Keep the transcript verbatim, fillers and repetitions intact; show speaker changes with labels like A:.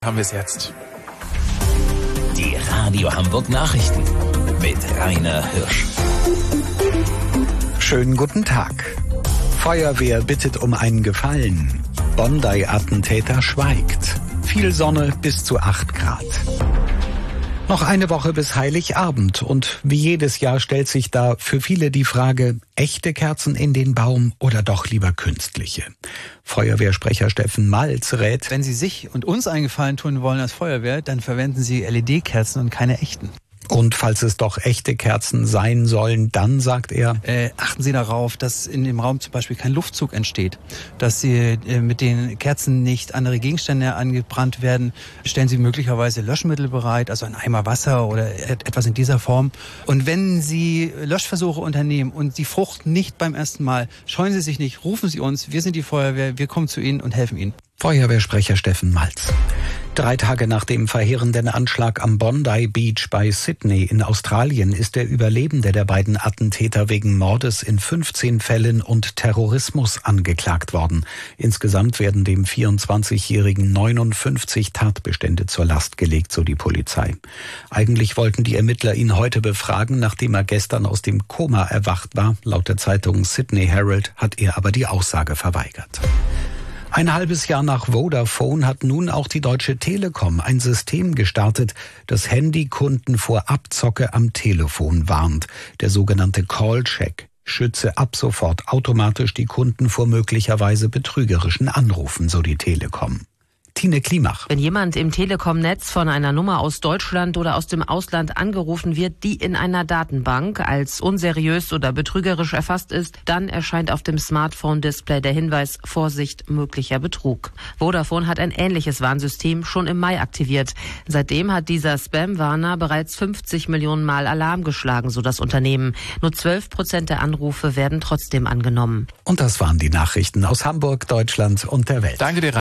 A: Haben wir es jetzt.
B: Die Radio Hamburg Nachrichten mit Rainer Hirsch.
C: Schönen guten Tag. Feuerwehr bittet um einen Gefallen. Bondi-Attentäter schweigt. Viel Sonne bis zu acht Grad. Noch eine Woche bis Heiligabend und wie jedes Jahr stellt sich da für viele die Frage, echte Kerzen in den Baum oder doch lieber künstliche? Feuerwehrsprecher Steffen Malz rät:
D: Wenn Sie sich und uns einen Gefallen tun wollen als Feuerwehr, dann verwenden Sie L E D-Kerzen und keine echten.
C: Und falls es doch echte Kerzen sein sollen, dann, sagt er,
D: äh, achten Sie darauf, dass in dem Raum zum Beispiel kein Luftzug entsteht, dass Sie äh, mit den Kerzen nicht andere Gegenstände angebrannt werden. Stellen Sie möglicherweise Löschmittel bereit, also ein Eimer Wasser oder etwas in dieser Form. Und wenn Sie Löschversuche unternehmen und die fruchten nicht beim ersten Mal, scheuen Sie sich nicht, rufen Sie uns, wir sind die Feuerwehr, wir kommen zu Ihnen und helfen Ihnen.
C: Feuerwehrsprecher Steffen Malz. Drei Tage nach dem verheerenden Anschlag am Bondi Beach bei Sydney in Australien ist der Überlebende der beiden Attentäter wegen Mordes in fünfzehn Fällen und Terrorismus angeklagt worden. Insgesamt werden dem vierundzwanzigjährigen neunundfünfzig Tatbestände zur Last gelegt, so die Polizei. Eigentlich wollten die Ermittler ihn heute befragen, nachdem er gestern aus dem Koma erwacht war. Laut der Zeitung Sydney Herald hat er aber die Aussage verweigert. Ein halbes Jahr nach Vodafone hat nun auch die Deutsche Telekom ein System gestartet, das Handykunden vor Abzocke am Telefon warnt. Der sogenannte Call-Check schütze ab sofort automatisch die Kunden vor möglicherweise betrügerischen Anrufen, so die Telekom. Tine Klimach.
E: Wenn jemand im Telekom-Netz von einer Nummer aus Deutschland oder aus dem Ausland angerufen wird, die in einer Datenbank als unseriös oder betrügerisch erfasst ist, dann erscheint auf dem Smartphone-Display der Hinweis: Vorsicht, möglicher Betrug. Vodafone hat ein ähnliches Warnsystem schon im Mai aktiviert. Seitdem hat dieser Spam-Warner bereits fünfzig Millionen Mal Alarm geschlagen, so das Unternehmen. Nur zwölf Prozent der Anrufe werden trotzdem angenommen.
C: Und das waren die Nachrichten aus Hamburg, Deutschland und der Welt.
A: Danke dir.